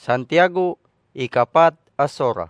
Santiago, ikapat asora.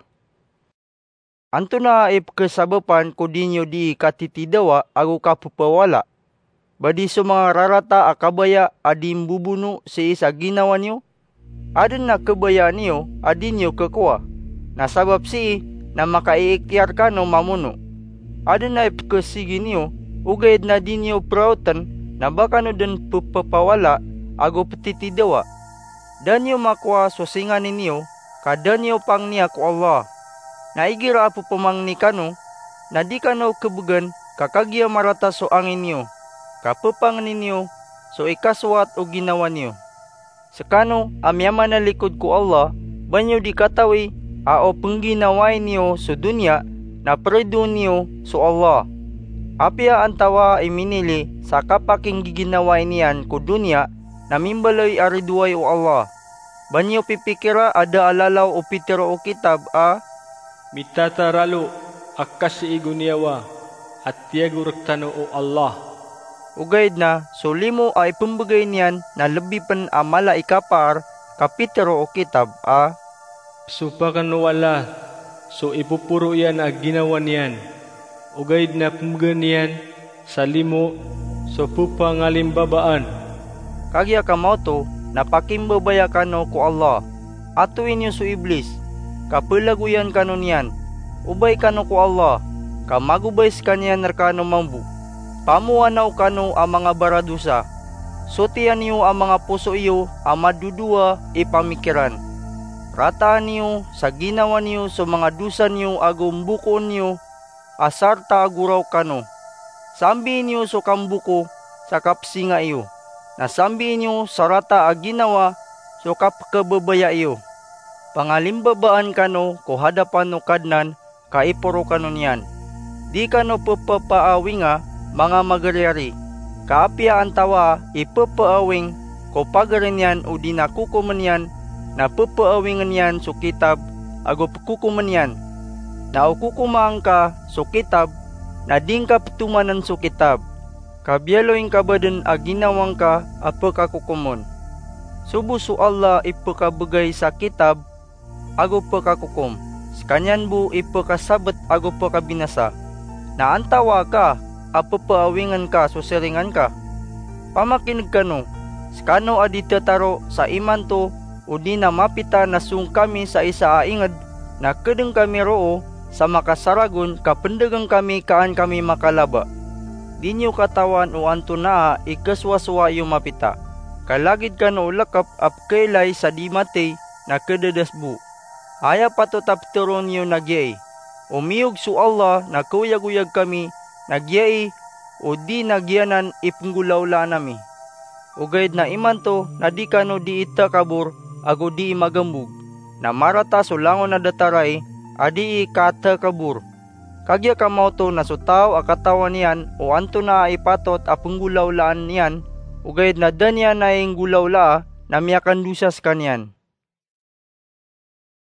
Anto na ipkesabapan ko dinyo di katitidawa ago kapupawala. Badi so mga rarata akabaya adim bubuno si isa ginawa niyo. Adan na kabaya niyo adin niyo kekuha. Nasabab si na makaiikyar ka no mamuno. Adan na ipkesigi niyo ugayad na din niyo prautan na baka no den pupapawala ago petitidawa. Dan niyo makwa sosingan ninyo kada niyo pang niya ko Allah. Naigira apo pamangni kano, na di kano kebugan kakagya marata so angin niyo, kapupang ninyo so ikaswat o ginawa niyo. Sekano amyaman na likod ko Allah, banyo di katawi ao pengginawain niyo so dunya na predo niyo so Allah. Apia antawa iminili sa kapaking giginawain niyan ko dunya na mimbaloy ariduay o Allah. Banyo pipikira ada alalaw o pitero o kitab Mitataralo akas iguniyawa at tiyago rektano o Allah. Ugaid na so limo ay pembagay niyan na lebih pen amala ikapar kapitero o kitab Supakan wala so ipupuro yan ang ginawa niyan. Ugaid na pembagay niyan sa limo so pupangalimbabaan. Kagya kamauto na pakimbabaya kano ko Allah. Atuin niyo so iblis. Kapelaguyan kano niyan, ubay kano ko Allah, kamagubays kanyan narkano mambu. Pamuanaw kano ang mga baradusa, sotian niyo ang mga puso iyo ang madudua ipamikiran. Rataan niyo sa ginawa niyo sa mga dusa niyo agumbukon niyo, asarta aguraw kano. Sambi niyo so kambuko sa kapsinga iyo, nasambi niyo sarata aginawa so kapkababaya iyo. Pangalimbabaan kano ko hadapan no kadnan kaipuro kano niyan. Di kano pupapaawing mga magaryari. Kaapya antawa ipapaawing ko pagarin yan o di nakukuman yan na pupaawingan yan so kitab ago pukukuman yan. Na ukukumaan ka so kitab na ding ka patumanan so kitab. Kabyaloing kabadan aginawang ka apakakukumon. Subo so Allah ipakabagay sa kitab ago pakakukum. Sekanyan bu ipakasabot ago pakabinasa. Na antawa ka, apapaawingan ka so seringan ka. Pamakinig kano, sekano aditataro sa iman to, o di na mapita na sung kami sa isa aingad, na kedeng kami roo, sa makasaragon kapendegang kami kaan kami makalaba. Di nyo katawan o anto na ikaswaswa yung mapita. Kalagid kano lakap apkailay sa di matay na kededasbu. Aya patutap turon niyo nagyay. Umiyog su Allah na kuyag-uyag kami nagyay o di nagyanan ipunggulawla nami. Ugaid na iman to na di kano di ita kabur ago di magambug. Na marata so langon na dataray adi ikata kabur. Kagya kamao to na so tao akatawan niyan o anto na ipatot apunggulawlaan niyan. Ugaid na danyan na yung gulawla na miyakan dusas kanyan.